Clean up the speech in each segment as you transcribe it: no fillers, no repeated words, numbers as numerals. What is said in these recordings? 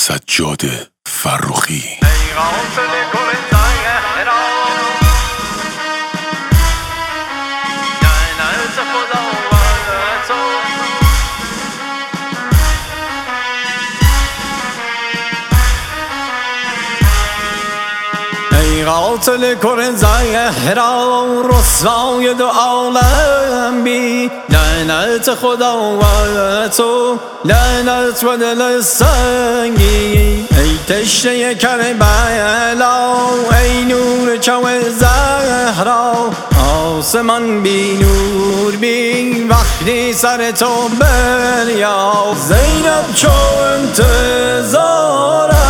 سجاد فرخی. ای قاتل کر زهرا رسوای دو عالم بی، لعنت خدا و تو، لعنت و دل سنگی. ای تشنه کربلا، ای نور چو زهرا، آسمان بی نور بی وقتی سر تو بریاد. زینب چو انتظارم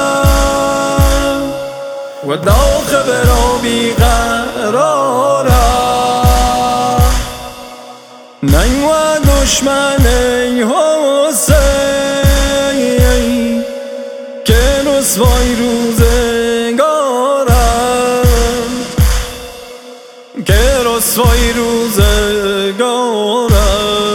و داخل را بیقرارم، ننگ و دشمن حسین که رسوای روزگارم، که رسوای روزگارم.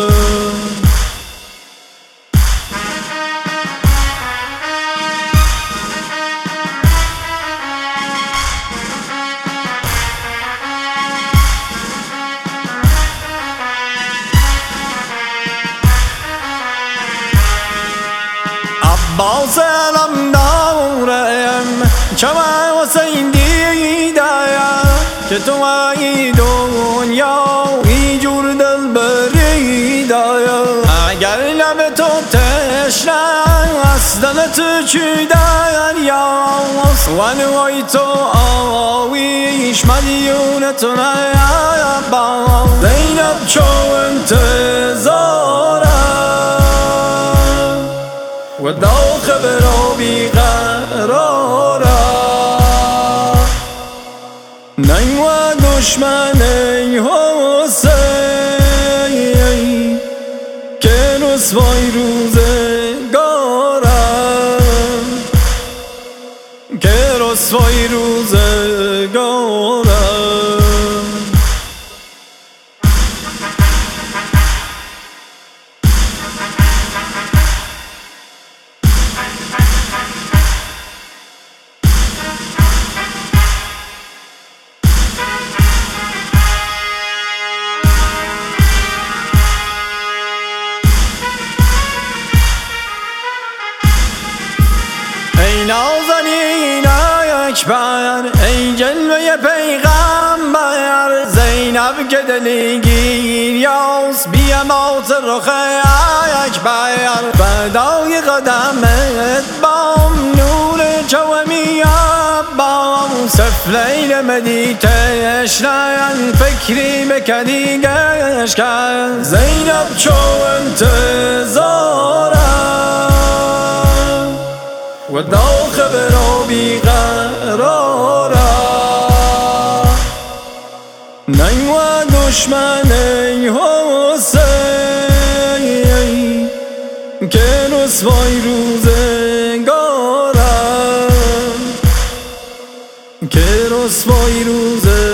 عباس علم دارم چم حسین دیدم، که تو ای دنیا ای جور دل بریدم. اگر لب تو تشنه از دل تو چی دریاست، و نوای تو آویش مدیون تو نیابم. زینب چو انتظارم و داخل را بیقرارم، ننگ و دشمن حسین که رسوای روزگارم، که رسوای روزگارم. ای نازنین اکبر، ای جلوه پیغمبر، زینب که دلگیر یاس بیامات رخ اکبر. فدای قدمت بام نور چو میابام، سفلیل مدی تشنن فکری بکدی گشکن. زینب چو انتظارم و داخل را بیقرارم، ننگ و دشمن حسین که رسوای روزگارم، که رسوای روزگارم.